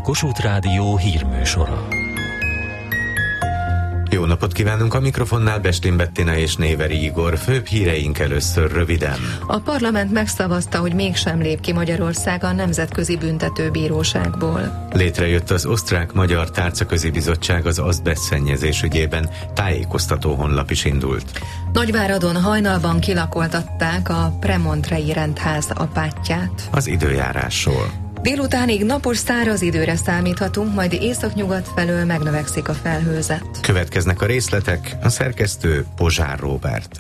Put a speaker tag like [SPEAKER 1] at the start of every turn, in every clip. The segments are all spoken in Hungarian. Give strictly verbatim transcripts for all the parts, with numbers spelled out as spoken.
[SPEAKER 1] Kossuth Rádió hírműsora.
[SPEAKER 2] Jó napot kívánunk, a mikrofonnál Bestin Bettina és Néveri Igor. Főbb híreink először röviden.
[SPEAKER 3] A parlament megszavazta, hogy mégsem lép ki Magyarország a Nemzetközi Büntetőbíróságból.
[SPEAKER 2] Létrejött az Osztrák-Magyar Tárcaközi Bizottság az azbestszennyezés ügyében, tájékoztató honlap is indult.
[SPEAKER 3] Nagyváradon hajnalban kilakoltatták a Premontrei rendház apátját.
[SPEAKER 2] Az időjárásról.
[SPEAKER 3] Délutánig napos száraz időre számíthatunk, majd északnyugat felől megnövekszik a felhőzet.
[SPEAKER 2] Következnek a részletek, a szerkesztő Pozsár Róbert.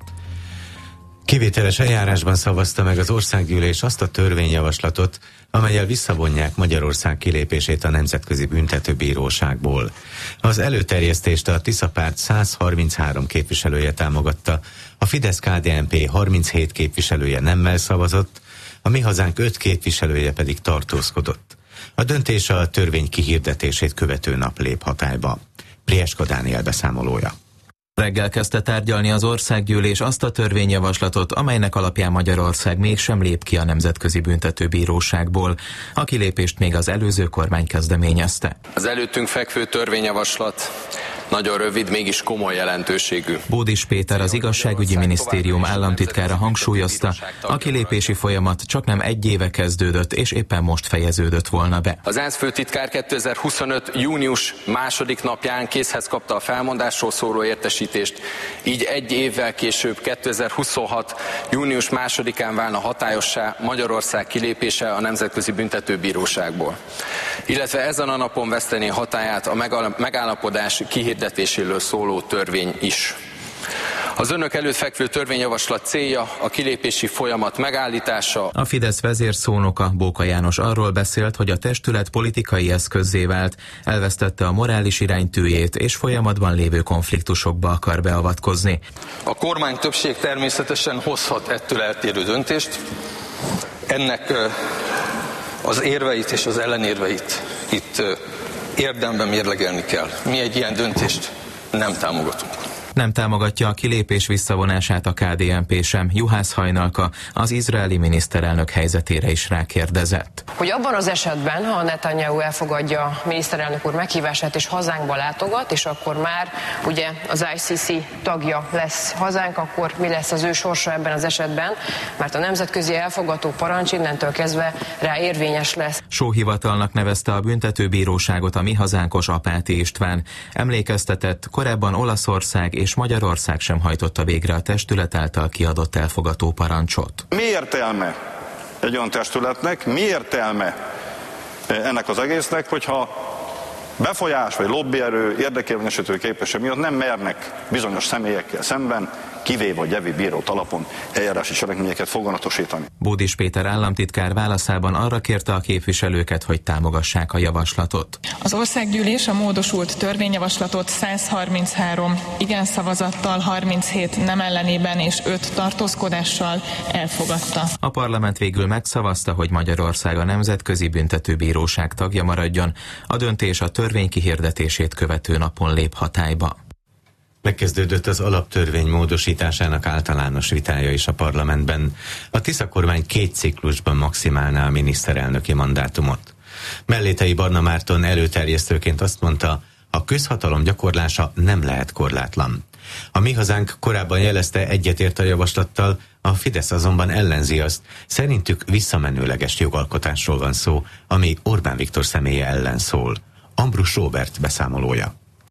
[SPEAKER 2] Kivételes eljárásban szavazta meg az országgyűlés azt a törvényjavaslatot, amellyel visszavonják Magyarország kilépését a Nemzetközi Büntetőbíróságból. Az előterjesztést a Tisza párt száz harminchárom képviselője támogatta, a Fidesz-ká dé en pé harminchét képviselője nemmel szavazott, a Mi Hazánk öt képviselője pedig tartózkodott. A döntés a törvény kihirdetését követő nap lép hatályba. Prieska Dániel beszámolója.
[SPEAKER 4] Reggel kezdte tárgyalni az országgyűlés azt a törvényjavaslatot, amelynek alapján Magyarország mégsem lép ki a Nemzetközi Büntetőbíróságból. A kilépést még az előző kormány kezdeményezte.
[SPEAKER 5] Az előttünk fekvő törvényjavaslat nagyon rövid, mégis komoly jelentőségű.
[SPEAKER 4] Bódis Péter, az Igazságügyi Minisztérium államtitkára hangsúlyozta, a kilépési folyamat csaknem egy éve kezdődött, és éppen most fejeződött volna be.
[SPEAKER 5] Az ENSZ főtitkár kétezer-huszonöt. június második napján készhez kapta a felmondásról szóló értesítést, így egy évvel később kétezer-huszonhat. június másodikán válna hatályossá Magyarország kilépése a Nemzetközi Büntetőbíróságból. Illetve ezen a napon vesztené hatályát a megállapodás kihirdetéséről szóló törvény is. Az önök előtt fekvő törvényjavaslat célja a kilépési folyamat megállítása.
[SPEAKER 4] A Fidesz vezérszónoka, Bóka János arról beszélt, hogy a testület politikai eszközzé vált, elvesztette a morális iránytűjét, és folyamatban lévő konfliktusokba akar beavatkozni.
[SPEAKER 6] A kormány többség természetesen hozhat ettől eltérő döntést. Ennek az érveit és az ellenérveit itt érdemben mérlegelni kell. Mi egy ilyen döntést nem támogatunk.
[SPEAKER 4] Nem támogatja a kilépés visszavonását a ká dé en pé sem. Juhász Hajnalka az izraeli miniszterelnök helyzetére is rákérdezett.
[SPEAKER 7] Hogy abban az esetben, ha Netanyahu elfogadja a miniszterelnök úr meghívását és hazánkba látogat, és akkor már ugye az i cé cé tagja lesz hazánk, akkor mi lesz az ő sorsa ebben az esetben, mert a nemzetközi elfogató parancs innentől kezdve rá érvényes lesz.
[SPEAKER 4] Sóhivatalnak nevezte a büntetőbíróságot a Mi Hazánkos Apáti István. Emlékeztetett, korábban Olaszország és Magyarország sem hajtotta végre a testület által kiadott elfogató parancsot.
[SPEAKER 8] Mi értelme egy olyan testületnek, mi értelme ennek az egésznek, hogyha befolyás vagy lobbyerő, érdekérvényesítő képesség miatt nem mernek bizonyos személyekkel szemben kivéve vagy jevi bírót alapon eljárási cselekményeket foganatosítani.
[SPEAKER 4] Bódis Péter államtitkár válaszában arra kérte a képviselőket, hogy támogassák a javaslatot.
[SPEAKER 9] Az országgyűlés a módosult törvényjavaslatot száz harminchárom igen szavazattal, harminchét nem ellenében és öt tartózkodással elfogadta.
[SPEAKER 4] A parlament végül megszavazta, hogy Magyarország a Nemzetközi Büntetőbíróság tagja maradjon. A döntés a törvény kihirdetését követő napon lép hatályba.
[SPEAKER 2] Megkezdődött az alaptörvény módosításának általános vitája is a parlamentben. A Tisza kormány két ciklusban maximálná a miniszterelnöki mandátumot. Mellétei Barna Márton előterjesztőként azt mondta, a közhatalom gyakorlása nem lehet korlátlan. A Mi Hazánk korábban jelezte, egyetért a javaslattal, a Fidesz azonban ellenzi azt. Szerintük visszamenőleges jogalkotásról van szó, ami Orbán Viktor személye ellen szól. Ambrus Róbert beszámolója.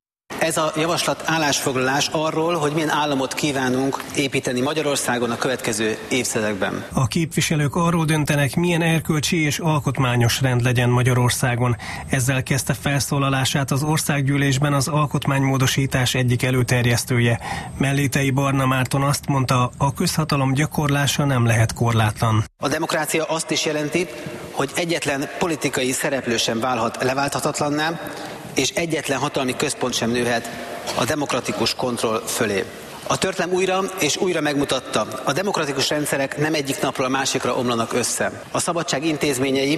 [SPEAKER 10] Ez a javaslat állásfoglalás arról, hogy milyen államot kívánunk építeni Magyarországon a következő évtizedekben.
[SPEAKER 11] A képviselők arról döntenek, milyen erkölcsi és alkotmányos rend legyen Magyarországon. Ezzel kezdte felszólalását az országgyűlésben az alkotmánymódosítás egyik előterjesztője. Mellétei Barna Márton azt mondta, a közhatalom gyakorlása nem lehet korlátlan.
[SPEAKER 10] A demokrácia azt is jelenti, hogy egyetlen politikai szereplő sem válhat leválthatatlanná, és egyetlen hatalmi központ sem nőhet a demokratikus kontroll fölé. A történelem újra és újra megmutatta, a demokratikus rendszerek nem egyik napról a másikra omlanak össze. A szabadság intézményei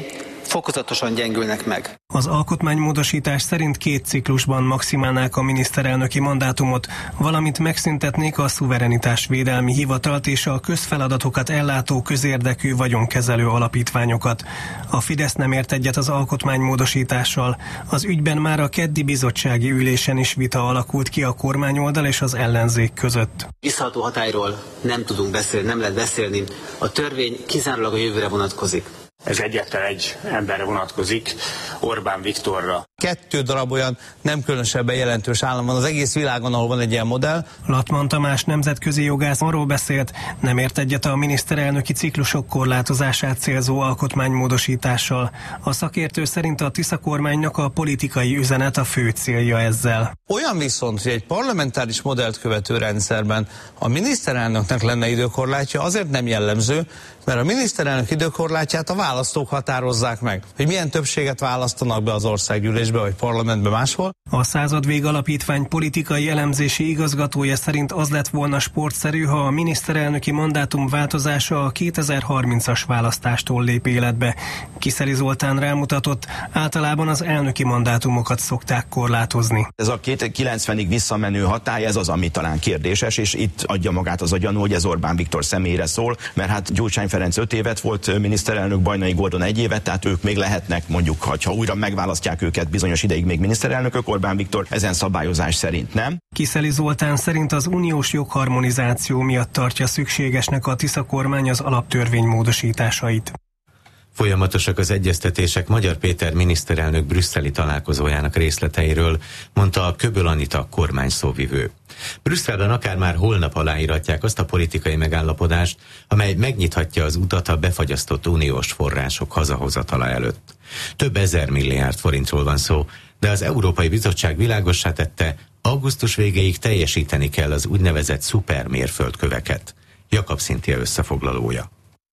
[SPEAKER 10] fokozatosan gyengülnek meg.
[SPEAKER 11] Az alkotmánymódosítás szerint két ciklusban maximálnák a miniszterelnöki mandátumot, valamint megszüntetnék a szuverenitásvédelmi hivatalt és a közfeladatokat ellátó közérdekű vagyonkezelő alapítványokat. A Fidesz nem ért egyet az alkotmánymódosítással. Az ügyben már a keddi bizottsági ülésen is vita alakult ki a kormányoldal és az ellenzék között.
[SPEAKER 10] Visszaható hatályról nem tudunk beszélni, nem lehet beszélni. A törvény kizárólag a jövőre vonatkozik.
[SPEAKER 12] Ez egyetlen egy emberre vonatkozik, Orbán Viktorra.
[SPEAKER 13] Kettő darab olyan nem különösebben jelentős állam van az egész világon, ahol van egy ilyen modell.
[SPEAKER 11] Latman Tamás nemzetközi jogász arról beszélt, nem ért egyet a miniszterelnöki ciklusok korlátozását célzó alkotmánymódosítással. A szakértő szerint a Tisza kormánynak a politikai üzenet a fő célja ezzel.
[SPEAKER 13] Olyan viszont, hogy egy parlamentáris modellt követő rendszerben a miniszterelnöknek lenne időkorlátja, azért nem jellemző, mert a miniszterelnök időkorlátját a választók határozzák meg, hogy milyen többséget választanak be az országgyűlésbe vagy parlamentbe máshol.
[SPEAKER 11] A Századvég Alapítvány politikai elemzési igazgatója szerint az lett volna sportszerű, ha a miniszterelnöki mandátum változása a kétezer-harmincas választástól lép életbe. Kiszeli Zoltán rámutatott, általában az elnöki mandátumokat szokták korlátozni.
[SPEAKER 14] Ez a kilencvenig visszamenő hatály, ez az, ami talán kérdéses, és itt adja magát az a gyanú, hogy ez Orbán Viktor személyére szól, mert hát Gyurcsány Ferenc öt évet volt miniszterelnök, Bajnai Gordon egy évet, tehát ők még lehetnek, mondjuk, ha újra megválasztják őket bizonyos ideig még miniszterelnökök, Orbán Viktor ezen szabályozás szerint nem.
[SPEAKER 11] Kiszeli Zoltán szerint az uniós jogharmonizáció miatt tartja szükségesnek a Tisza kormány az alaptörvény módosításait.
[SPEAKER 2] Folyamatosak az egyeztetések Magyar Péter miniszterelnök brüsszeli találkozójának részleteiről, mondta a Köböl Anita kormány szóvivő. Brüsszelben akár már holnap aláíratják azt a politikai megállapodást, amely megnyithatja az utat a befagyasztott uniós források hazahozatala előtt. Több ezer milliárd forintról van szó, de az Európai Bizottság világossá tette, augusztus végéig teljesíteni kell az úgynevezett szupermérföldköveket. Jakab Szinthia összefoglalója.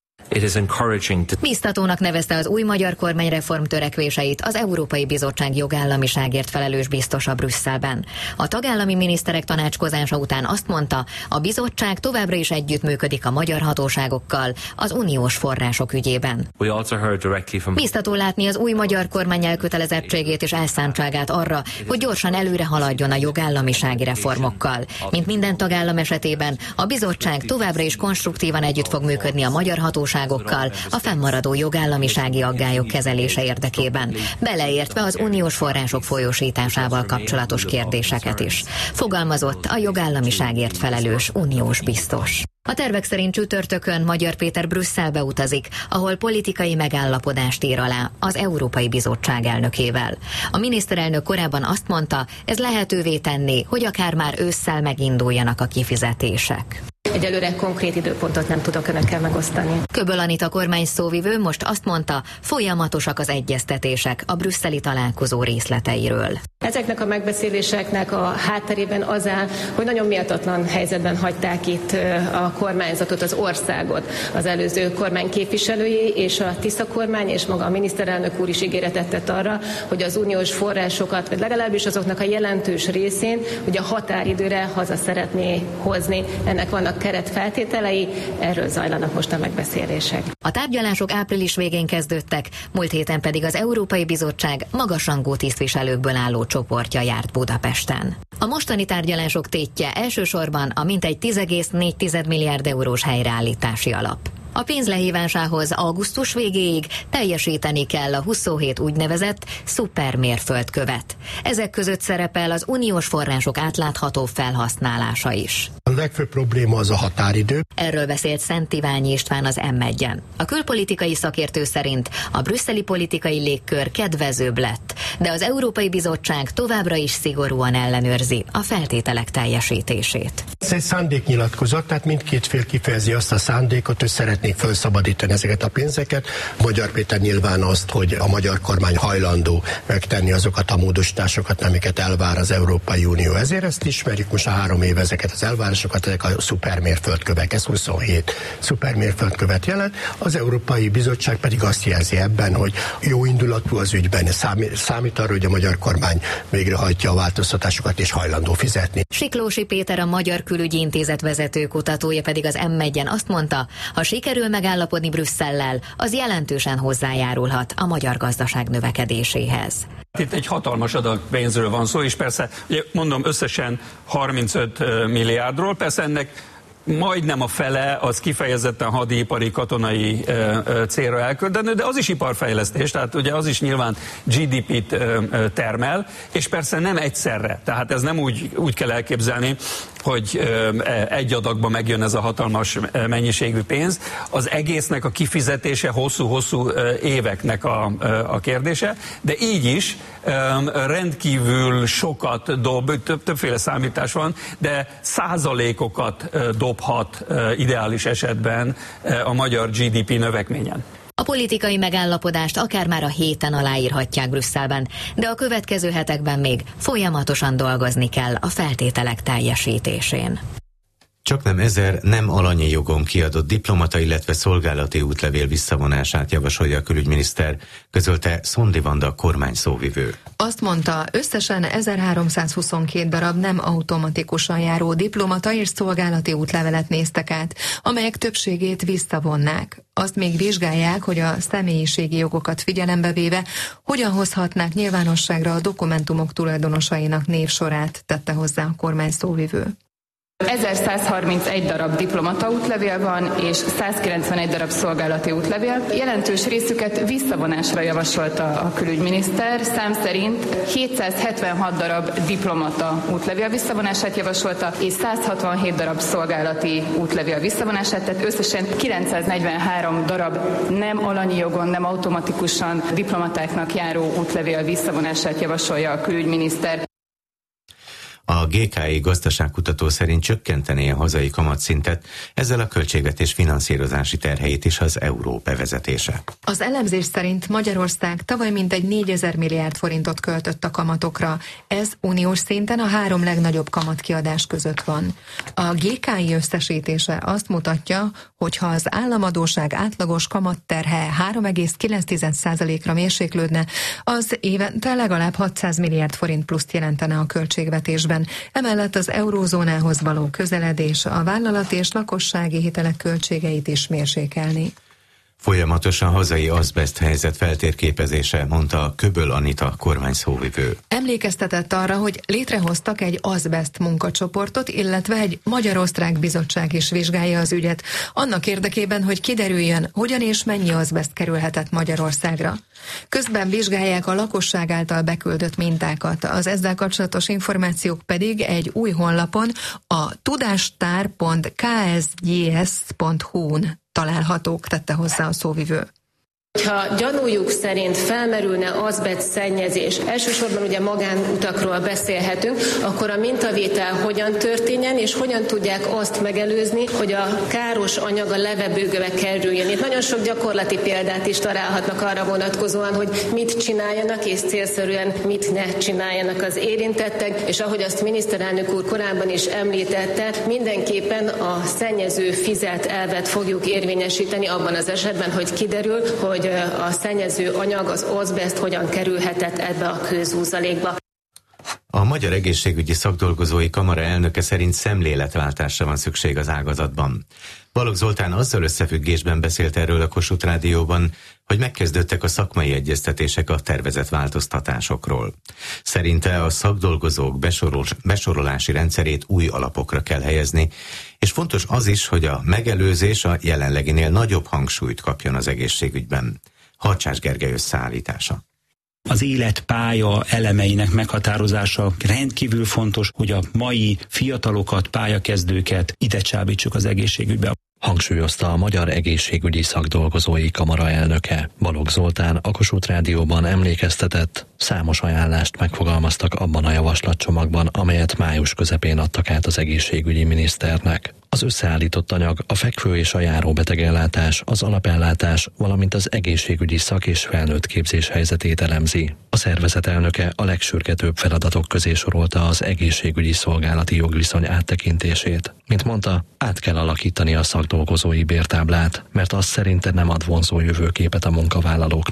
[SPEAKER 15] Biztatónak nevezte az új magyar kormány reformtörekvéseit az Európai Bizottság jogállamiságért felelős biztosa Brüsszelben. A tagállami miniszterek tanácskozása után azt mondta, a bizottság továbbra is együttműködik a magyar hatóságokkal az uniós források ügyében. Biztató látni az új magyar kormány elkötelezettségét és elszántságát arra, hogy gyorsan előre haladjon a jogállamisági reformokkal. Mint minden tagállam esetében, a bizottság továbbra is konstruktívan együtt fog működni a magyar hatóságokkal a fennmaradó jogállamisági aggályok kezelése érdekében, beleértve az uniós források folyósításával kapcsolatos kérdéseket is. Fogalmazott a jogállamiságért felelős uniós biztos. A tervek szerint csütörtökön Magyar Péter Brüsszelbe utazik, ahol politikai megállapodást ír alá az Európai Bizottság elnökével. A miniszterelnök korábban azt mondta, ez lehetővé tenné, hogy akár már ősszel meginduljanak a kifizetések.
[SPEAKER 16] Egyelőre konkrét időpontot nem tudok önökkel megosztani.
[SPEAKER 15] Köböl Anita kormány szóvivő most azt mondta, folyamatosak az egyeztetések a brüsszeli találkozó részleteiről.
[SPEAKER 16] Ezeknek a megbeszéléseknek a hátterében az áll, hogy nagyon méltatlan helyzetben hagyták itt a kormányzatot, az országot. Az előző kormány képviselői és a Tisza kormány és maga a miniszterelnök úr is ígéretet tett arra, hogy az uniós forrásokat, vagy legalábbis azoknak a jelentős részén, hogy a határidőre haza szeretné hozni. Ennek vannak keretfeltételei, erről zajlanak most a megbeszélések.
[SPEAKER 15] A tárgyalások április végén kezdődtek, múlt héten pedig az Európai Bizottság magasrangú tisztviselőkből álló csoportja járt Budapesten. A mostani tárgyalások tétje elsősorban a mintegy tíz egész négy milliárd eurós helyreállítási alap. A pénz lehívásához augusztus végéig teljesíteni kell a huszonhét úgynevezett szupermérföldkövet. Ezek között szerepel az uniós források átlátható felhasználása is.
[SPEAKER 17] A legfőbb probléma az a határidő.
[SPEAKER 15] Erről beszélt Szent Iványi István az em egyen. A külpolitikai szakértő szerint a brüsszeli politikai légkör kedvezőbb lett, de az Európai Bizottság továbbra is szigorúan ellenőrzi a feltételek teljesítését.
[SPEAKER 17] Ez egy szándéknyilatkozat, tehát mindkét fél kifejezi azt a szándékot, hogy szeretnék felszabadítani ezeket a pénzeket. Magyar Péter nyilván azt, hogy a magyar kormány hajlandó megtenni azokat a módosításokat, amiket elvár az Európai Unió. Ezért ezt ismerjük most a három év ezeket az elvárásokat, ezek a szupermérföldkövek, ez huszonhét szupermérföldkövet jelent. Az Európai Bizottság pedig azt jelzi ebben, hogy jó indulatú az ügyben, számít, számít arra, hogy a magyar kormány végrehajtja a változtatásokat és hajlandó fizetni.
[SPEAKER 15] Siklósi Péter, a Magyar Külügy Külügyi Intézet vezető kutatója pedig az em egyen azt mondta, ha sikerül megállapodni Brüsszellel, az jelentősen hozzájárulhat a magyar gazdaság növekedéséhez.
[SPEAKER 18] Itt egy hatalmas adag pénzről van szó, és persze, mondom, összesen harmincöt milliárdról, persze ennek majdnem a fele az kifejezetten hadipari, katonai ö, ö, célra elköltendő, de az is iparfejlesztés, tehát ugye az is nyilván gé dé pét ö, ö, termel, és persze nem egyszerre, tehát ez nem úgy, úgy kell elképzelni, hogy ö, egy adagban megjön ez a hatalmas mennyiségű pénz. Az egésznek a kifizetése hosszú-hosszú éveknek a, a kérdése, de így is ö, rendkívül sokat dob, több, többféle számítás van, de százalékokat dob dobhat ideális esetben a magyar gé dé pé növekményen.
[SPEAKER 15] A politikai megállapodást akár már a héten aláírhatják Brüsszelben, de a következő hetekben még folyamatosan dolgozni kell a feltételek teljesítésén.
[SPEAKER 2] Csaknem ezer nem alanyi jogon kiadott diplomata, illetve szolgálati útlevél visszavonását javasolja a külügyminiszter, közölte Szondi Vanda kormány szóvivő.
[SPEAKER 3] Azt mondta, összesen ezerháromszázhuszonkettő darab nem automatikusan járó diplomata és szolgálati útlevelet néztek át, amelyek többségét visszavonnák. Azt még vizsgálják, hogy a személyiségi jogokat figyelembe véve hogyan hozhatnák nyilvánosságra a dokumentumok tulajdonosainak névsorát, tette hozzá a kormány szóvivő.
[SPEAKER 19] ezerszázharmincegy darab diplomata útlevél van, és százkilencvenegy darab szolgálati útlevél. Jelentős részüket visszavonásra javasolta a külügyminiszter. Szám szerint hétszázhetvenhat darab diplomata útlevél visszavonását javasolta, és százhatvanhét darab szolgálati útlevél visszavonását, tehát összesen kilencszáznegyvenhárom darab nem alanyi jogon, nem automatikusan diplomatáknak járó útlevél visszavonását javasolja a külügyminiszter.
[SPEAKER 2] A gé ká i gazdaságkutató szerint csökkentené a hazai kamatszintet, ezzel a költségvetés finanszírozási terheit is az euró bevezetése.
[SPEAKER 3] Az elemzés szerint Magyarország tavaly mintegy négyezer milliárd forintot költött a kamatokra. Ez uniós szinten a három legnagyobb kamatkiadás között van. A gé ká i összesítése azt mutatja, hogy ha az államadósság átlagos kamatterhe három egész kilenc százalékra mérséklődne, az évente legalább hatszáz milliárd forint pluszt jelentene a költségvetésben. Emellett az eurózónához való közeledés a vállalati és lakossági hitelek költségeit is mérsékelni.
[SPEAKER 2] Folyamatosan hazai azbeszt helyzet feltérképezése, mondta a Köböl Anita kormány szóvivő.
[SPEAKER 3] Emlékeztetett arra, hogy létrehoztak egy azbeszt munkacsoportot, illetve egy magyar-osztrák bizottság is vizsgálja az ügyet, annak érdekében, hogy kiderüljön, hogyan és mennyi azbeszt kerülhetett Magyarországra. Közben vizsgálják a lakosság által beküldött mintákat, az ezzel kapcsolatos információk pedig egy új honlapon, a tudástár pont k s g s pont h u n találhatók, tette hozzá a szóvivő.
[SPEAKER 16] Ha gyanújuk szerint felmerülne azbest szennyezés, elsősorban ugye magánutakról beszélhetünk, akkor a mintavétel hogyan történjen, és hogyan tudják azt megelőzni, hogy a káros anyag a levegőbe kerüljön. Itt nagyon sok gyakorlati példát is találhatnak arra vonatkozóan, hogy mit csináljanak, és célszerűen mit ne csináljanak az érintettek, és ahogy azt miniszterelnök úr korábban is említette, mindenképpen a szennyező fizet elvet fogjuk érvényesíteni abban az esetben, hogy kiderül, hogy a szennyező anyag, az azbest hogyan kerülhetett ebbe a kőzúzalékba.
[SPEAKER 2] A Magyar Egészségügyi Szakdolgozói Kamara elnöke szerint szemléletváltásra van szükség az ágazatban. Balogh Zoltán azzal összefüggésben beszélt erről a Kossuth Rádióban, hogy megkezdődtek a szakmai egyeztetések a tervezett változtatásokról. Szerinte a szakdolgozók besorol, besorolási rendszerét új alapokra kell helyezni, és fontos az is, hogy a megelőzés a jelenleginél nagyobb hangsúlyt kapjon az egészségügyben. Harcsás Gergely összeállítása.
[SPEAKER 20] Az életpálya elemeinek meghatározása rendkívül fontos, hogy a mai fiatalokat, pályakezdőket ide csábítsuk az egészségügybe.
[SPEAKER 21] Hangsúlyozta a Magyar Egészségügyi Szakdolgozói Kamara elnöke. Balogh Zoltán a Kossuth Rádióban emlékeztetett, számos ajánlást megfogalmaztak abban a javaslatcsomagban, amelyet május közepén adtak át az egészségügyi miniszternek. Az összeállított anyag a fekvő és a járó betegellátás, az alapellátás, valamint az egészségügyi szak- és felnőtt képzés helyzetét elemzi. A szervezet elnöke a legsürgetőbb feladatok közé sorolta az egészségügyi szolgálati jogviszony áttekintését. Mint mondta, át kell alakítani a szakdolgozói bértáblát, mert az szerinte nem ad vonzó jövőképet a munkavállalóknak.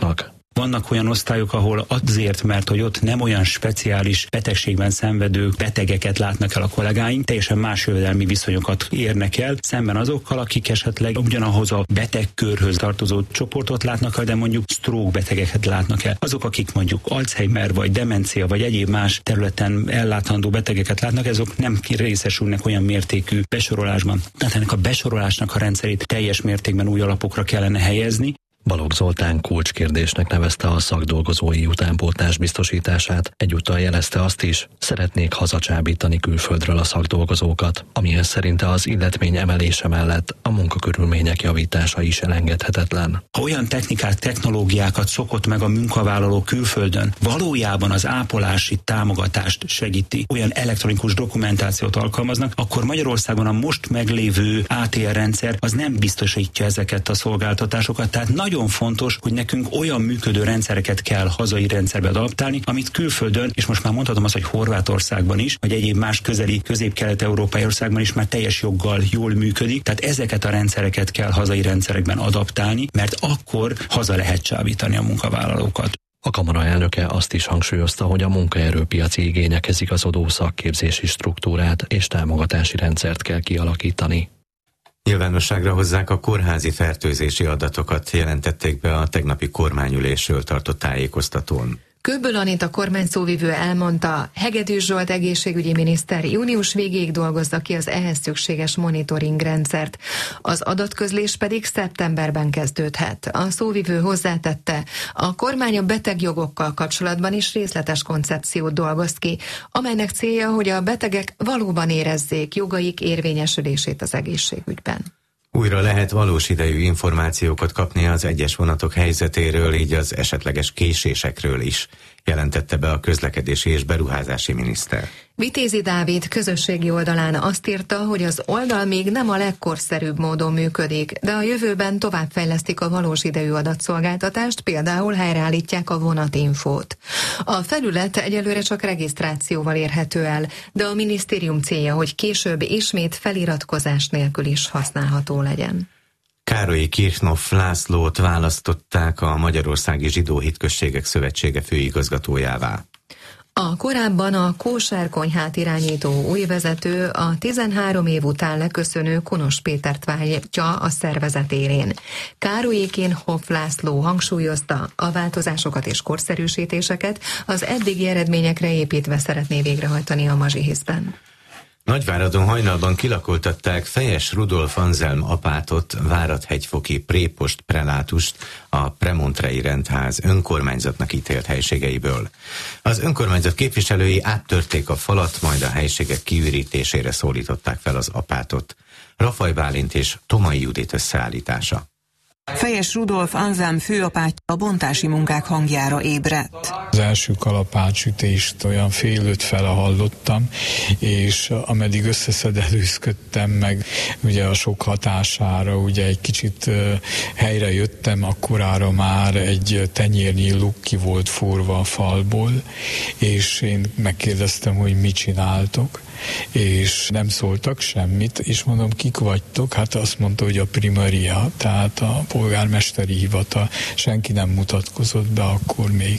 [SPEAKER 20] Vannak olyan osztályok, ahol azért, mert hogy ott nem olyan speciális betegségben szenvedő betegeket látnak el a kollégáink, teljesen más jövedelmi viszonyokat érnek el, szemben azokkal, akik esetleg ugyanahoz a betegkörhöz tartozó csoportot látnak el, de mondjuk stroke betegeket látnak el. Azok, akik mondjuk Alzheimer vagy demencia vagy egyéb más területen ellátandó betegeket látnak, azok nem részesülnek olyan mértékű besorolásban. Tehát ennek a besorolásnak a rendszerét teljes mértékben új alapokra kellene helyezni.
[SPEAKER 21] Balogh Zoltán kulcskérdésnek nevezte a szakdolgozói utánpótlás biztosítását, egyúttal jelezte azt is, szeretnék hazacsábítani külföldről a szakdolgozókat, amihez szerinte az illetmény emelése mellett a munkakörülmények javítása is elengedhetetlen.
[SPEAKER 20] Ha olyan technikát, technológiákat szokott meg a munkavállaló külföldön, valójában az ápolási támogatást segíti, olyan elektronikus dokumentációt alkalmaznak, akkor Magyarországon a most meglévő á té er rendszer az nem biztosítja ezeket a szolgáltatásokat, tehát nagyon fontos, hogy nekünk olyan működő rendszereket kell hazai rendszerbe adaptálni, amit külföldön, és most már mondhatom azt, hogy Horvátországban is, vagy egyéb más közeli közép-kelet-európai országban is már teljes joggal jól működik, tehát ezeket a rendszereket kell hazai rendszerekben adaptálni, mert akkor haza lehet csábítani a munkavállalókat.
[SPEAKER 21] A kamara elnöke azt is hangsúlyozta, hogy a munkaerőpiaci igényekhez igazodó szakképzési struktúrát és támogatási rendszert kell kialakítani.
[SPEAKER 2] Nyilvánosságra hozzák a kórházi fertőzési adatokat, jelentették be a tegnapi kormányülésről tartott tájékoztatón.
[SPEAKER 3] Kőből Anita kormányszóvivő elmondta, Hegedűs Zsolt egészségügyi miniszter június végéig dolgozza ki az ehhez szükséges monitoring rendszert. Az adatközlés pedig szeptemberben kezdődhet. A szóvivő hozzátette, a kormány a betegjogokkal kapcsolatban is részletes koncepciót dolgoz ki, amelynek célja, hogy a betegek valóban érezzék jogaik érvényesülését az egészségügyben.
[SPEAKER 2] Újra lehet valós idejű információkat kapni az egyes vonatok helyzetéről, így az esetleges késésekről is, jelentette be a közlekedési és beruházási miniszter.
[SPEAKER 3] Vitézi Dávid közösségi oldalán azt írta, hogy az oldal még nem a legkorszerűbb módon működik, de a jövőben továbbfejlesztik a valós idejű adatszolgáltatást, például helyreállítják a vonatinfót. A felület egyelőre csak regisztrációval érhető el, de a minisztérium célja, hogy később ismét feliratkozás nélkül is használható legyen.
[SPEAKER 2] Károlyi Kirchhoff Lászlót választották a Magyarországi Zsidó Hitközségek Szövetsége főigazgatójává.
[SPEAKER 3] A korábban a Kóser konyhát irányító új vezető a tizenhárom év után leköszönő Kunos Pétert váltja a szervezet élén. Károlyi Kirchhoff László hangsúlyozta, a változásokat és korszerűsítéseket az eddigi eredményekre építve szeretné végrehajtani a Mazsihiszben.
[SPEAKER 2] Nagyváradon hajnalban kilakoltatták Fejes Rudolf Anzelm apátot, Váradhegyfoki prépost prelátust a Premontrei rendház önkormányzatnak ítélt helységeiből. Az önkormányzat képviselői áttörték a falat, majd a helységek kiürítésére szólították fel az apátot. Rafaj Bálint és Tomai Judit összeállítása.
[SPEAKER 1] Fejes Rudolf Anzelm főapátja a bontási munkák hangjára ébredt.
[SPEAKER 22] Az első kalapácsütést olyan fél öt fele hallottam, és ameddig összeszedelőzködtem meg, ugye a sok hatására, ugye egy kicsit helyre jöttem, akkorára már egy tenyérnyi luk ki volt forva a falból, és én megkérdeztem, hogy mit csináltok, és nem szóltak semmit, és mondom, kik vagytok? Hát azt mondta, hogy a primaria, tehát a polgármesteri hivatal, senki nem mutatkozott be akkor még.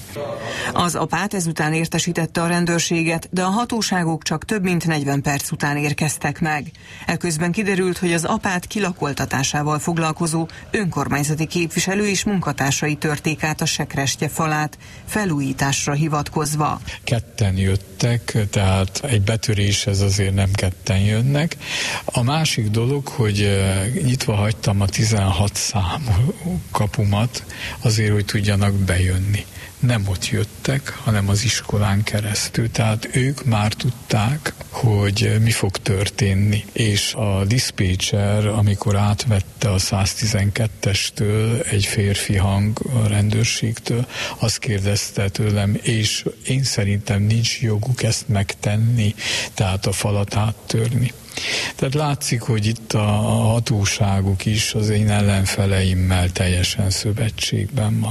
[SPEAKER 1] Az apát ezután értesítette a rendőrséget, de a hatóságok csak több mint negyven perc után érkeztek meg. Eközben kiderült, hogy az apát kilakoltatásával foglalkozó önkormányzati képviselő és munkatársai törték át a sekrestye falát, felújításra hivatkozva.
[SPEAKER 22] Ketten jöttek, tehát egy betörés ez azért nem ketten jönnek. A másik dolog, hogy nyitva hagytam a tizenhat számú kapumat azért, hogy tudjanak bejönni. Nem ott jöttek, hanem az iskolán keresztül. Tehát ők már tudták, hogy mi fog történni. És a diszpécser, amikor átvette a száztizenkettestől egy férfi hang a rendőrségtől, azt kérdezte tőlem, és én szerintem nincs joguk ezt megtenni, tehát a falat áttörni. Tehát látszik, hogy itt a hatóságok is az én ellenfeleimmel teljesen szövetségben vannak.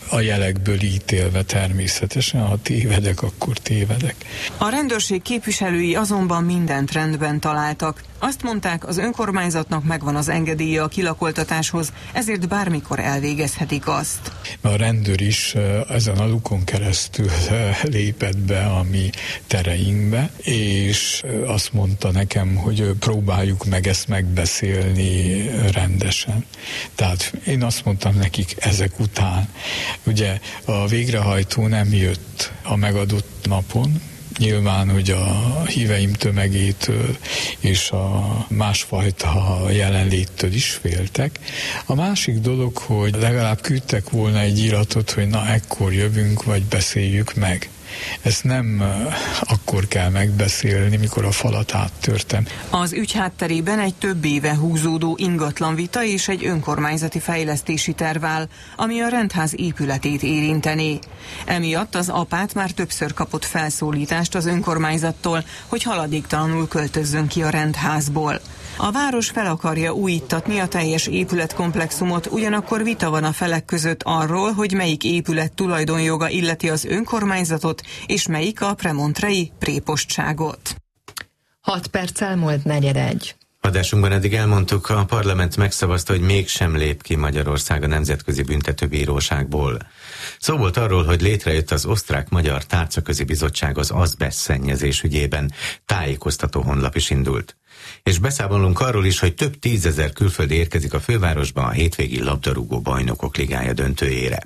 [SPEAKER 22] a jelekből ítélve természetesen, ha tévedek, akkor tévedek.
[SPEAKER 1] A rendőrség képviselői azonban mindent rendben találtak. Azt mondták, az önkormányzatnak megvan az engedélye a kilakoltatáshoz, ezért bármikor elvégezhetik azt.
[SPEAKER 22] A rendőr is ezen a lukon keresztül lépett be a mi tereinkbe, és azt mondta nekem, hogy próbáljuk meg ezt megbeszélni rendesen. Tehát én azt mondtam nekik ezek után, ugye a végrehajtó nem jött a megadott napon, nyilván, hogy a híveim tömegétől és a másfajta jelenléttől is féltek. A másik dolog, hogy legalább küldtek volna egy iratot, hogy na ekkor jövünk, vagy beszéljük meg. Ezt nem akkor kell megbeszélni, mikor a falat áttörtem.
[SPEAKER 1] Az ügy hátterében egy több éve húzódó ingatlanvita és egy önkormányzati fejlesztési terv áll, ami a rendház épületét érintené. Emiatt az apát már többször kapott felszólítást az önkormányzattól, hogy haladéktalanul költözzön ki a rendházból. A város fel akarja újítatni a teljes épületkomplexumot, ugyanakkor vita van a felek között arról, hogy melyik épület tulajdonjoga illeti az önkormányzatot, és melyik a premontrei prépostságot.
[SPEAKER 3] Hat perccel múlt negyedegy.
[SPEAKER 2] Adásunkban eddig elmondtuk, a parlament megszavazta, hogy mégsem lép ki Magyarország a Nemzetközi Büntetőbíróságból. Szó volt arról, hogy létrejött az Osztrák-Magyar Tárcaközi Bizottság az azbeszt szennyezés ügyében, tájékoztató honlap is indult. És beszámolunk arról is, hogy több tízezer külföldi érkezik a fővárosba a hétvégi labdarúgó bajnokok ligája döntőjére.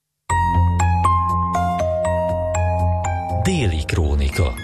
[SPEAKER 21] Déli krónika.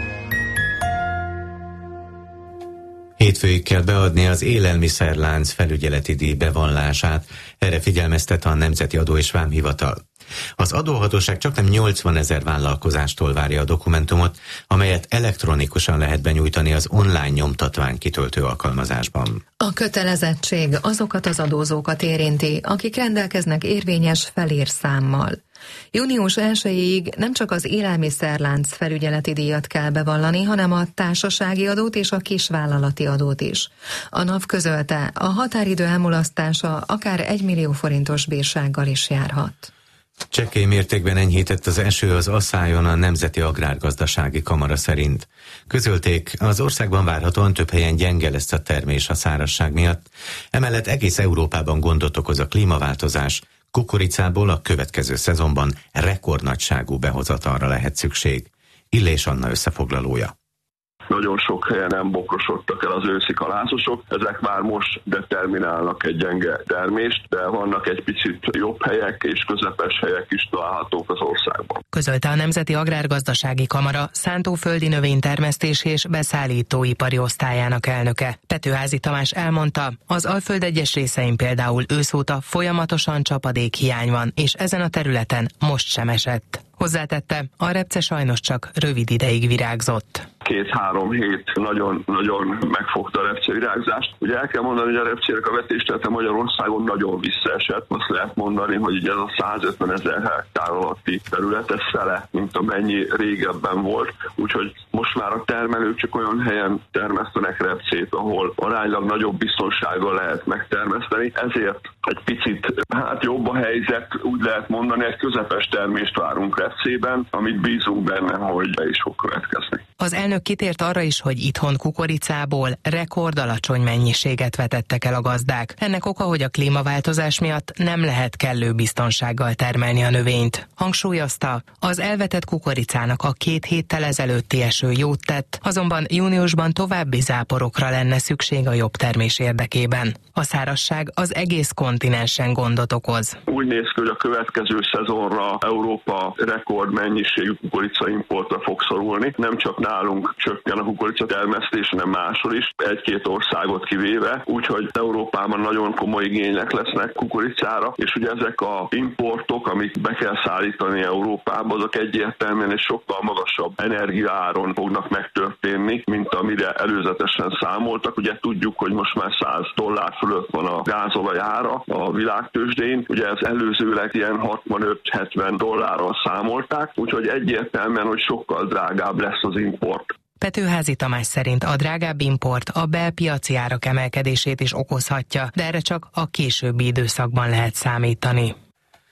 [SPEAKER 2] Hétfőig kell beadni az élelmiszerlánc felügyeleti díj bevallását, erre figyelmeztet a Nemzeti Adó és Vámhivatal. Az adóhatóság csaknem nyolcvanezer vállalkozástól várja a dokumentumot, amelyet elektronikusan lehet benyújtani az online nyomtatvány kitöltő alkalmazásban.
[SPEAKER 3] A kötelezettség azokat az adózókat érinti, akik rendelkeznek érvényes felírszámmal. június elsejéig nem csak az élelmiszerlánc felügyeleti díjat kell bevallani, hanem a társasági adót és a kisvállalati adót is. A NAV közölte, a határidő elmulasztása akár egy millió forintos bírsággal is járhat.
[SPEAKER 2] Csekély mértékben enyhített az eső az Asszályon a Nemzeti Agrárgazdasági Kamara szerint. Közölték, az országban várhatóan több helyen gyenge lesz a termés a szárazság miatt, emellett egész Európában gondot okoz a klímaváltozás, kukoricából a következő szezonban rekordnagyságú behozatalra lehet szükség. Illés Anna összefoglalója.
[SPEAKER 5] Nagyon sok helyen nem bokrosodtak el az őszi kalászosok, ezek már most determinálnak egy gyenge termést, de vannak egy picit jobb helyek és közepes helyek is találhatók az országban.
[SPEAKER 6] Közölte a Nemzeti Agrárgazdasági Kamara szántóföldi növénytermesztés és beszállítóipari osztályának elnöke. Petőházi Tamás elmondta, az Alföld egyes részein például őszóta folyamatosan csapadékhiány van, és ezen a területen most sem esett. Hozzátette, a repce sajnos csak rövid ideig virágzott.
[SPEAKER 5] Két-három hét nagyon-nagyon megfogta a repce virágzást. Ugye el kell mondani, hogy a repcének a vetésterülete Magyarországon nagyon visszaesett. Azt lehet mondani, hogy ugye ez a százötven ezer hektár alatti terület, ez fele, mint amennyi régebben volt. Úgyhogy most már a termelők csak olyan helyen termesztenek repcét, ahol aránylag nagyobb biztonsággal lehet megtermeszteni. Ezért egy picit hát jobb a helyzet, úgy lehet mondani, egy közepes termést várunk repcében, amit bízunk benne, hogy be is fog következni.
[SPEAKER 6] Az elnök kitért arra is, hogy itthon kukoricából rekord alacsony mennyiséget vetettek el a gazdák. Ennek oka, hogy a klímaváltozás miatt nem lehet kellő biztonsággal termelni a növényt. Hangsúlyozta, az elvetett kukoricának a két héttel ezelőtti eső jót tett, azonban júniusban további záporokra lenne szükség a jobb termés érdekében. A szárazság az egész kontinensen gondot okoz.
[SPEAKER 5] Úgy néz ki, hogy a következő szezonra Európa rekord mennyiségű kukoricaimportra fog szorulni. Nem csak nálunk csökken a kukorica termesztés, hanem máshol is, egy-két országot kivéve, úgyhogy Európában nagyon komoly igények lesznek kukoricára, és ugye ezek a importok, amik be kell szállítani Európába, azok egyértelműen és sokkal magasabb energiaáron fognak megtörténni, mint amire előzetesen számoltak. Ugye tudjuk, hogy most már száz dollár fölött van a gázolaj ára a világtőzsdén, ugye ez előzőleg ilyen hatvanöt-hetven dollárral számolták, úgyhogy egyértelműen, hogy sokkal drágább lesz az import.
[SPEAKER 6] Petőházi Tamás szerint a drágább import a belpiaci árak emelkedését is okozhatja, de erre csak a későbbi időszakban lehet számítani.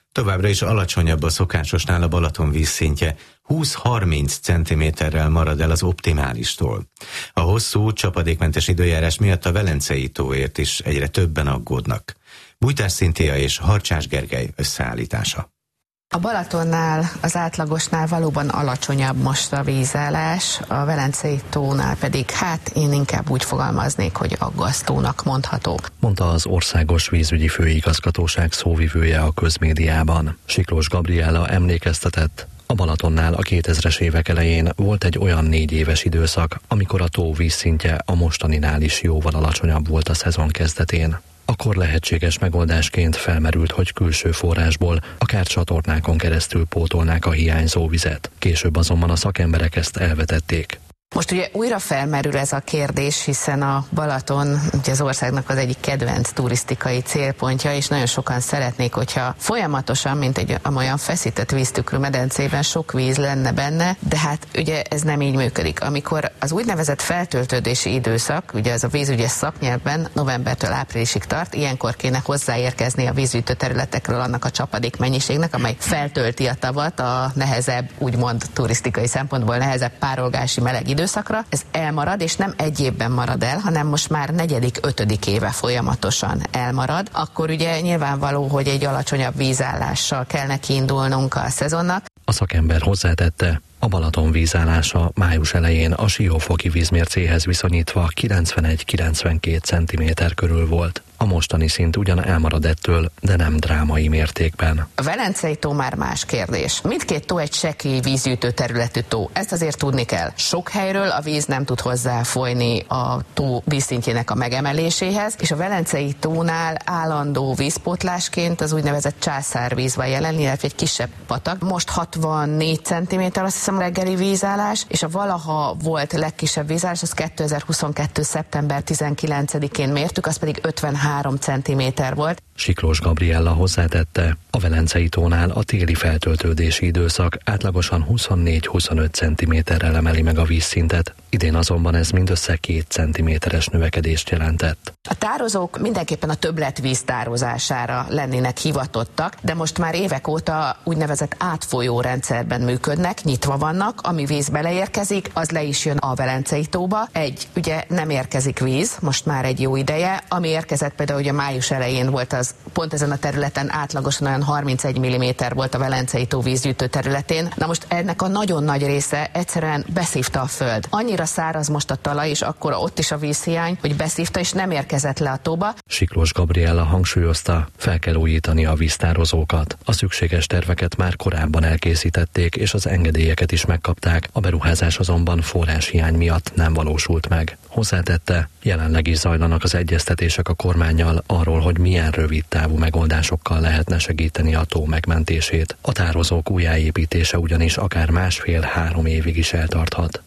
[SPEAKER 2] Továbbra is alacsonyabb a szokásosnál a Balaton vízszintje, húsz-harminc centiméterrel marad el az optimálistól. A hosszú, csapadékmentes időjárás miatt a Velencei tóért is egyre többen aggódnak. Bújtás Szinthia és Harcsás Gergely összeállítása.
[SPEAKER 7] A Balatonnál, az átlagosnál valóban alacsonyabb most a vízállás, a Velencei tónál pedig hát én inkább úgy fogalmaznék, hogy aggasztónak mondható.
[SPEAKER 21] Mondta az Országos Vízügyi Főigazgatóság szóvivője a közmédiában. Siklós Gabriella emlékeztetett, a Balatonnál a kétezres évek elején volt egy olyan négy éves időszak, amikor a tó vízszintje a mostaninál is jóval alacsonyabb volt a szezon kezdetén. Akkor lehetséges megoldásként felmerült, hogy külső forrásból, akár csatornákon keresztül pótolnák a hiányzó vizet. Később azonban a szakemberek ezt elvetették.
[SPEAKER 7] Most ugye újra felmerül ez a kérdés, hiszen a Balaton ugye az országnak az egyik kedvenc turisztikai célpontja, és nagyon sokan szeretnék, hogyha folyamatosan, mint egy olyan feszített víztükrű medencében sok víz lenne benne, de hát ugye ez nem így működik. Amikor az úgynevezett feltöltődési időszak, ugye ez a vízügyes szaknyelvben novembertől áprilisig tart, ilyenkor kéne hozzáérkezni a vízgyűjtő területekről annak a csapadék mennyiségnek, amely feltölti a tavat a nehezebb, úgymond turisztikai szempontból nehezebb párolgási meleg időszakra. időszakra, ez elmarad, és nem egy évben marad el, hanem most már negyedik, ötödik éve folyamatosan elmarad, akkor ugye nyilvánvaló, hogy egy alacsonyabb vízállással kell neki indulnunk a szezonnak.
[SPEAKER 21] A szakember hozzátette, a Balaton vízállása május elején a siófoki vízmércéhez viszonyítva kilencvenegy-kilencvenkét centiméter körül volt. A mostani szint ugyan elmarad ettől, de nem drámai mértékben.
[SPEAKER 7] A Velencei tó már más kérdés. Mindkét tó egy sekély vízgyűjtő területű tó. Ezt azért tudni kell. Sok helyről a víz nem tud hozzáfolyni a tó vízszintjének a megemeléséhez, és a Velencei tónál állandó vízpótlásként az úgynevezett császárvíz van jelen, illetve egy kisebb patak. Most hatvannégy centiméter, azt hiszem, reggeli vízállás, és a valaha volt legkisebb vízállás, az kétezer-huszonkettő. szeptember tizenkilencedikén mértük, az pedig ötvenhárom centiméter volt.
[SPEAKER 21] Siklós Gabriella hozzátette, a Velencei tónál a téli feltöltődési időszak átlagosan huszonnégy-huszonöt centiméterrel emeli meg a vízszintet, idén azonban ez mindössze két centiméteres növekedést jelentett.
[SPEAKER 7] A tározók mindenképpen a többletvíz tározására lennének hivatottak, de most már évek óta úgynevezett átfolyó rendszerben működnek, nyitva vannak, ami víz beleérkezik, az le is jön a Velencei tóba. Egy, ugye nem érkezik víz, most már egy jó ideje, ami érkezett például ugye május elején volt az, pont ezen a területen átlagosan olyan harmincegy milliméter volt a Velencei tó vízgyűjtő területén. Na most ennek a nagyon nagy része egyszerűen beszívta a föld. Annyira száraz most a talaj, és akkor ott is a vízhiány, hogy beszívta, és nem érkezett le a tóba.
[SPEAKER 21] Siklós Gabriella hangsúlyozta, fel kell újítani a víztározókat. A szükséges terveket már korábban elkészítették, és az engedélyeket is megkapták, a beruházás azonban forráshiány miatt nem valósult meg. Hozzátette, jelenleg is zajlanak az egyeztetések a kormánnyal arról, hogy milyen rövid távú megoldásokkal lehetne segíteni a tó megmentését. A tározók újjáépítése ugyanis akár másfél-három évig is eltarthat.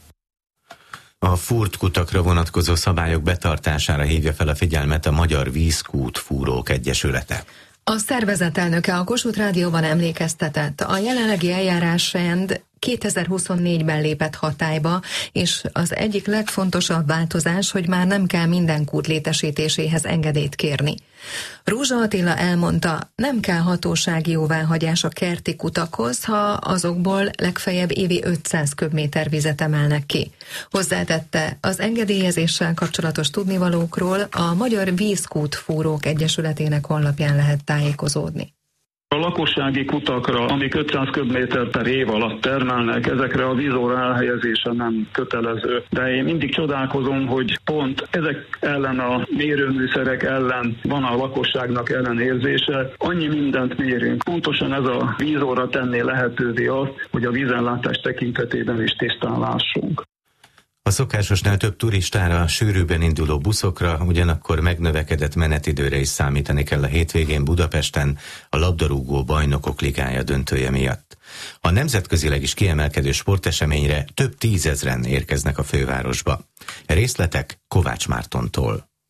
[SPEAKER 2] A fúrt kutakra vonatkozó szabályok betartására hívja fel a figyelmet a Magyar Vízkút Fúrók Egyesülete.
[SPEAKER 3] A szervezet elnöke a Kossuth Rádióban emlékeztetett, a jelenlegi eljárásrend kétezer-huszonnégyben lépett hatályba, és az egyik legfontosabb változás, hogy már nem kell minden kút létesítéséhez engedélyt kérni. Rózsa Attila elmondta, nem kell hatósági jóváhagyás a kerti kutakhoz, ha azokból legfeljebb évi ötszáz köbméter vizet emelnek ki. Hozzátette, az engedélyezéssel kapcsolatos tudnivalókról a Magyar Vízkút Fúrók Egyesületének honlapján lehet tájékozódni.
[SPEAKER 8] A lakossági kutakra, amik ötszáz köbméter per év alatt termelnek, ezekre a vízóra elhelyezése nem kötelező. De én mindig csodálkozom, hogy pont ezek ellen a mérőműszerek ellen van a lakosságnak ellenérzése. Annyi mindent mérünk. Pontosan ez a vízóra tenné lehetővé azt, hogy a vízellátás tekintetében is tisztán lássunk.
[SPEAKER 2] A szokásosnál több turistára, sűrűben induló buszokra, ugyanakkor megnövekedett menetidőre is számítani kell a hétvégén Budapesten a labdarúgó bajnokok ligája döntője miatt. A nemzetközileg is kiemelkedő sporteseményre több tízezren érkeznek a fővárosba. Részletek Kovács Mártontól.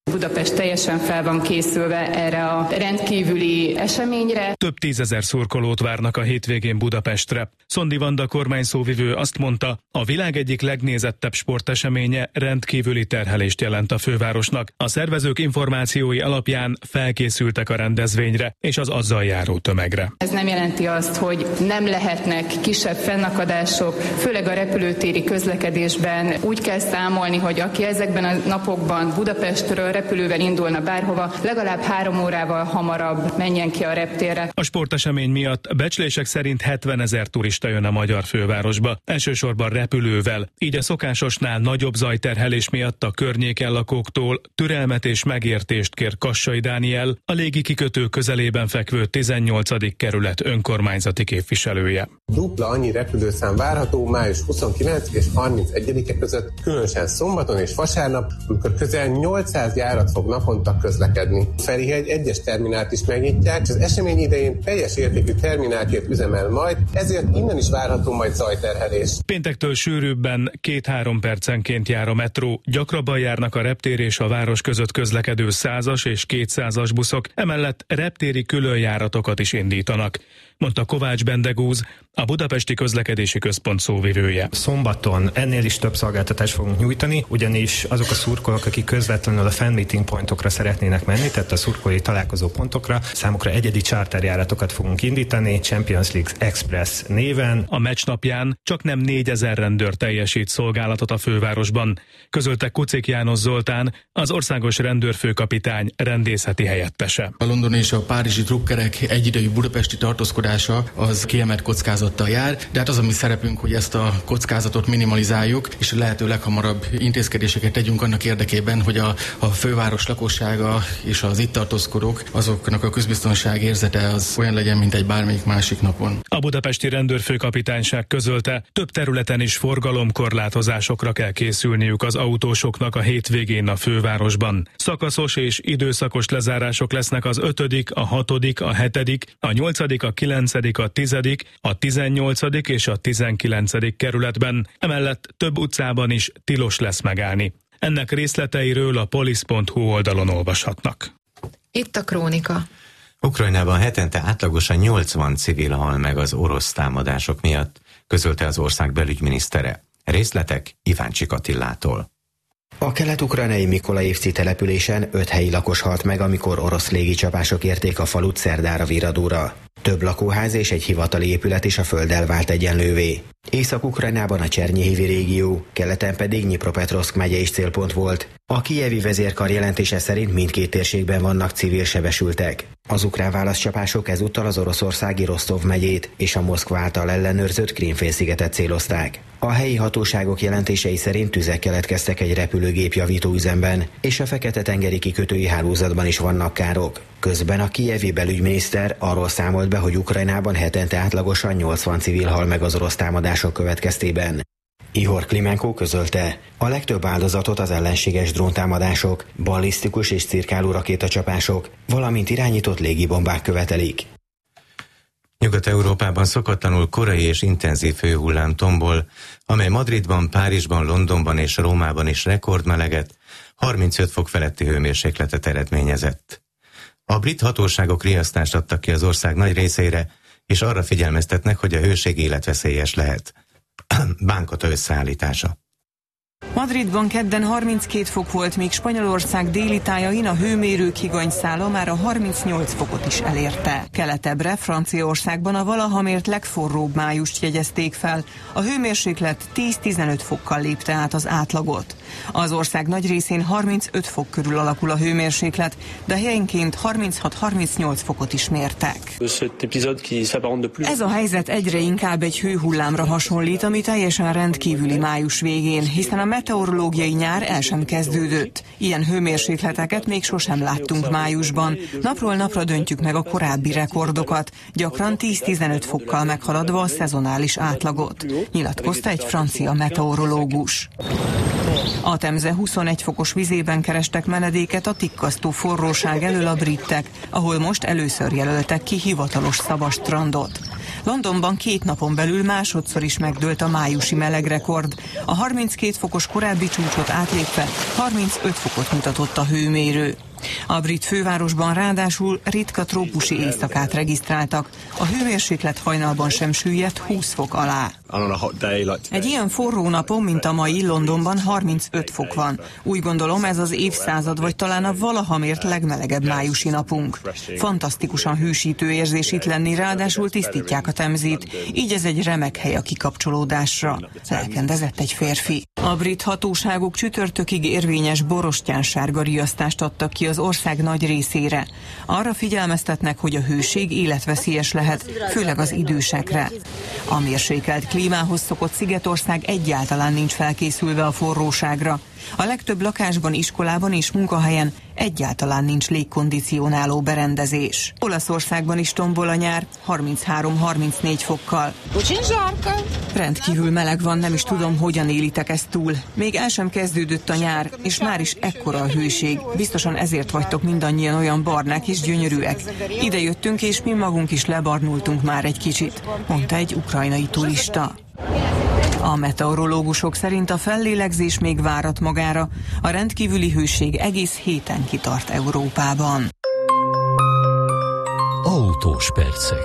[SPEAKER 19] Budapest teljesen fel van készülve erre a rendkívüli eseményre.
[SPEAKER 4] Több tízezer szurkolót várnak a hétvégén Budapestre. Szondi Vanda kormányszóvivő azt mondta, a világ egyik legnézettebb sporteseménye rendkívüli terhelést jelent a fővárosnak. A szervezők információi alapján felkészültek a rendezvényre és az azzal járó tömegre.
[SPEAKER 19] Ez nem jelenti azt, hogy nem lehetnek kisebb fennakadások, főleg a repülőtéri közlekedésben. Úgy kell számolni, hogy aki ezekben a napokban Budapestről repülővel indulna bárhova, legalább három órával hamarabb menjen ki a reptérre.
[SPEAKER 4] A sportesemény miatt becslések szerint hetvenezer turista jön a magyar fővárosba, elsősorban repülővel. Így a szokásosnál nagyobb zajterhelés miatt a környéken lakóktól türelmet és megértést kér Kassai Dániel, a légi kikötő közelében fekvő tizennyolcadik kerület önkormányzati képviselője.
[SPEAKER 9] Dupla annyi repülőszám várható május huszonkilencedike és harmincegyedike között, különösen szombaton és vasárnap, amikor közel nyolcszáz járat fog naponta közlekedni. Ferihegy egyes terminált is megnyitják, és az esemény idején teljes értékű terminálként üzemel majd, ezért innen is várható majd zajterhelés.
[SPEAKER 4] Péntektől sűrűbben két-három percenként jár a metró, gyakrabban járnak a reptér és a város között közlekedő százas és kétszázas buszok, emellett reptéri különjáratokat is indítanak, mondta Kovács Bendegúz, a Budapesti Közlekedési Központ szóvivője.
[SPEAKER 23] Szombaton ennél is több szolgáltatást fogunk nyújtani, ugyanis azok a szurkolók, akik közvetlenül a fan meeting pontokra szeretnének menni, tehát a szurkolói találkozó pontokra, számukra egyedi charterjáratokat fogunk indítani, Champions League Express néven.
[SPEAKER 4] A meccs napján csak nem négyezer rendőr teljesít szolgálatot a fővárosban, közölte Kucik János Zoltán, az országos rendőrfőkapitány rendészeti helyettese.
[SPEAKER 24] A londoni és a párizsi drukkerek egyidejű budapesti tartózkodása az kiemelt kockázattal jár, de hát az a mi szerepünk, hogy ezt a kockázatot minimalizáljuk, és lehető leghamarabb intézkedéseket tegyünk annak érdekében, hogy a, a főváros lakossága és az itt tartózkodók, azoknak a közbiztonság érzete az olyan legyen, mint egy bármelyik másik napon.
[SPEAKER 4] A budapesti rendőrfőkapitányság közölte, több területen is forgalomkorlátozásokra kell készülniük az autósoknak a hétvégén a fővárosban. Szakaszos és időszakos lezárások lesznek az ötödik, a hatodik, a hetedik, a nyolcadik, a kilencedik, a tizedik, a tizennyolcadik és a tizenkilencedik kerületben. Emellett több utcában is tilos lesz megállni. Ennek részleteiről a polisz pont hu oldalon olvashatnak.
[SPEAKER 3] Itt a Krónika.
[SPEAKER 2] Ukrajnában hetente átlagosan nyolcvan civil hal meg az orosz támadások miatt, közölte az ország belügyminisztere. Részletek Iváncsik Attilától.
[SPEAKER 25] A kelet-ukrajnai Mikolajivci településen öt helyi lakos halt meg, amikor orosz légicsapások érték a falut szerdára virradóra. Több lakóház és egy hivatali épület is a földdel vált egyenlővé. Észak-Ukrajnában a Csernyihivi régió, keleten pedig Dnipropetrovszk megye is célpont volt. A kijevi vezérkar jelentése szerint mindkét térségben vannak civil sebesültek. Az ukrán válaszcsapások ezúttal az oroszországi Rostov megyét és a Moszkva által ellenőrzött Krím-félszigetet célozták. A helyi hatóságok jelentései szerint tüzek keletkeztek egy repülőgép javító üzemben, és a Fekete-tengeri kikötői hálózatban is vannak károk. Közben a kijevi belügyminiszter arról számolt be, hogy Ukrajnában hetente átlagosan nyolcvan civil hal meg az orosz támadások következtében. Ihor Klimenko közölte, a legtöbb áldozatot az ellenséges dróntámadások, ballisztikus és cirkáló rakétacsapások, valamint irányított légibombák követelik.
[SPEAKER 2] Nyugat-Európában szokatlanul korai és intenzív hőhullám tombol, amely Madridban, Párizsban, Londonban és Rómában is rekordmeleget, harmincöt fok feletti hőmérsékletet eredményezett. A brit hatóságok riasztást adtak ki az ország nagy részére, és arra figyelmeztetnek, hogy a hőség életveszélyes lehet. Bánkata összeállítása.
[SPEAKER 1] Madridban kedden harminckét fok volt, míg Spanyolország déli tájain a hőmérők higanyszála már a harmincnyolc fokot is elérte. Keletebbre, Franciaországban a valaha mért legforróbb májust jegyezték fel. A hőmérséklet tíz-tizenöt fokkal lépte át az átlagot. Az ország nagy részén harmincöt fok körül alakul a hőmérséklet, de helyenként harminchat-harmincnyolc fokot is mértek. Ez a helyzet egyre inkább egy hőhullámra hasonlít, ami teljesen rendkívüli május végén, hiszen a meteorológiai nyár el sem kezdődött. Ilyen hőmérsékleteket még sosem láttunk májusban. Napról napra döntjük meg a korábbi rekordokat, gyakran tíz-tizenöt fokkal meghaladva a szezonális átlagot, nyilatkozta egy francia meteorológus. A Temze huszonegy fokos vizében kerestek menedéket a tikkasztó forróság elől a britek, ahol most először jelöltek ki hivatalos szavastrandot. Londonban két napon belül másodszor is megdőlt a májusi melegrekord. A harminckét fokos korábbi csúcsot átlépve harmincöt fokot mutatott a hőmérő. A brit fővárosban ráadásul ritka trópusi éjszakát regisztráltak. A hőmérséklet hajnalban sem süllyedt húsz fok alá. Egy ilyen forró napon, mint a mai, Londonban harmincöt fok van. Úgy gondolom, ez az évszázad vagy talán a valaha mért legmelegebb májusi napunk. Fantasztikusan hűsítő érzés itt lenni, ráadásul tisztítják a Temzét, így ez egy remek hely a kikapcsolódásra. Lelkendezett egy férfi. A brit hatóságok csütörtökig érvényes borostyánsárga riasztást adtak ki az ország nagy részére. Arra figyelmeztetnek, hogy a hőség életveszélyes lehet, főleg az idősekre. A mérsékelt klímához szokott Szigetország egyáltalán nincs felkészülve a forróságra. A legtöbb lakásban, iskolában és munkahelyen egyáltalán nincs légkondicionáló berendezés. Olaszországban is tombol a nyár, harminchárom-harmincnégy fokkal. Rendkívül meleg van, nem is tudom, hogyan élitek ezt túl. Még el sem kezdődött a nyár, és már is ekkora a hőség. Biztosan ezért vagytok mindannyian olyan barnák és gyönyörűek. Ide jöttünk, és mi magunk is lebarnultunk már egy kicsit, mondta egy ukrajnai turista. A meteorológusok szerint a fellélegzés még várat magára. A rendkívüli hőség egész héten kitart Európában.
[SPEAKER 21] Autós percek.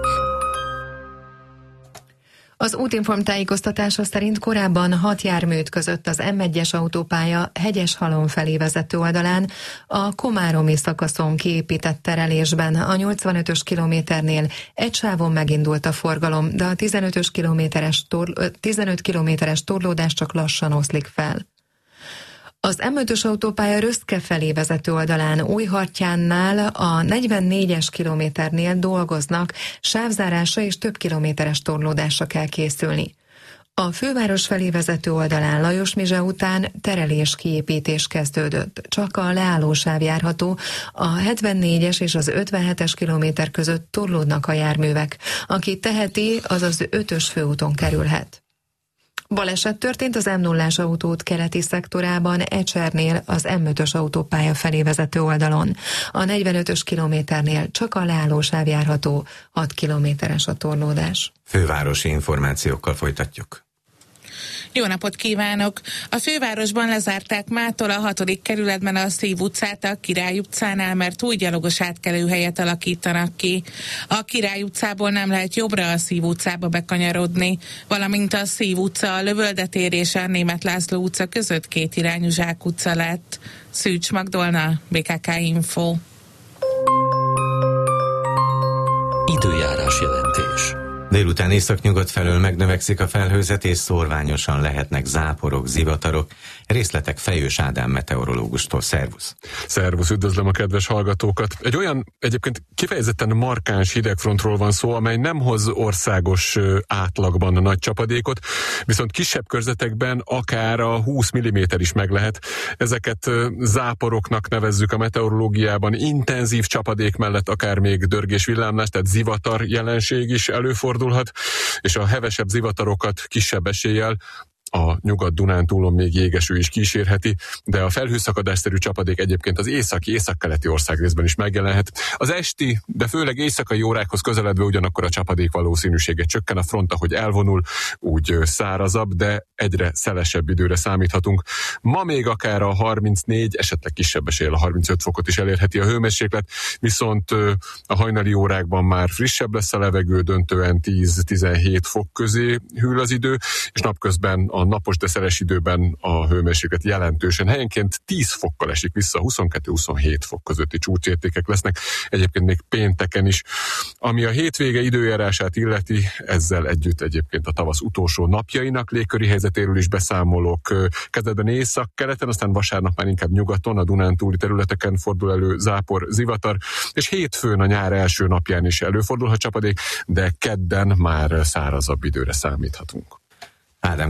[SPEAKER 3] Az Útinform tájékoztatása szerint korábban hat jármű ütközött az M egyes autópálya Hegyeshalom felé vezető oldalán a komáromi szakaszon kiépített terelésben. A nyolcvanötös kilométernél egy sávon megindult a forgalom, de a tizenötös kilométeres tor- tizenöt kilométeres torlódás csak lassan oszlik fel. Az M ötös autópálya Röszke felé vezető oldalán Újhartyánnál a negyvennégyes kilométernél dolgoznak, sávzárásra és több kilométeres torlódásra kell készülni. A főváros felé vezető oldalán Lajos-Mizse után terelés kiépítés kezdődött. Csak a leállósáv járható, a hetvennégyes és az ötvenhetes kilométer között torlódnak a járművek. Aki teheti, az az ötös főúton kerülhet. Baleset történt az M nullás autóút keleti szektorában, Ecsernél az M ötös autópálya felé vezető oldalon. A negyvenötös kilométernél csak a leállósáv járható, hat kilométeres a torlódás.
[SPEAKER 2] Fővárosi információkkal folytatjuk.
[SPEAKER 10] Jó napot kívánok! A fővárosban lezárták mától a hatodik kerületben a Szív utcát a Király utcánál, mert új gyalogos átkelőhelyet alakítanak ki. A Király utcából nem lehet jobbra a Szív utcába bekanyarodni, valamint a Szív utca, a Lövölde tér és a Németh László utca között két irányú zsákutca lett. Szűcs Magdolna, bé ká ká Info.
[SPEAKER 21] Időjárás jelentés.
[SPEAKER 2] Délután északnyugat felől megnövekszik a felhőzet, és szórványosan lehetnek záporok, zivatarok. Részletek Fejős Ádám meteorológustól. Szervusz!
[SPEAKER 11] Szervusz, üdvözlöm a kedves hallgatókat! Egy olyan egyébként kifejezetten markáns hidegfrontról van szó, amely nem hoz országos átlagban nagy csapadékot, viszont kisebb körzetekben akár a húsz milliméter is meg lehet. Ezeket záporoknak nevezzük a meteorológiában, intenzív csapadék mellett akár még dörgés, villámlás, tehát zivatar jelenség is előfordulhat, és a hevesebb zivatarokat kisebb eséllyel a Nyugat-Dunántúlon még jégeső is kísérheti, de a felhőszakadásszerű csapadék egyébként az északi, északkeleti országrészben is megjelenhet. Az esti, de főleg éjszakai órákhoz közeledve ugyanakkor a csapadék valószínűsége csökken, a front, ahogy elvonul, úgy szárazabb, de egyre szelesebb időre számíthatunk. Ma még akár a harmincnégy, esetleg kisebb eséllyel a harmincöt fokot is elérheti a hőmérséklet, viszont a hajnali órákban már frissebb lesz a levegő, döntően tíz-tizenhét fok közé hűl az idő, és napközben a napos, de szeles időben a hőmérséklet jelentősen helyenként tíz fokkal esik vissza, huszonkettő-huszonhét fok közötti csúcsértékek lesznek, egyébként még pénteken is. Ami a hétvége időjárását illeti, ezzel együtt egyébként a tavasz utolsó napjainak légköri helyzetéről is beszámolok. Kezdetben észak-keleten, aztán vasárnap már inkább nyugaton, a Dunántúli területeken fordul elő zápor, zivatar, és hétfőn a nyár első napján is előfordulhat csapadék, de kedden már szárazabb időre számíthatunk.
[SPEAKER 2] Ádám,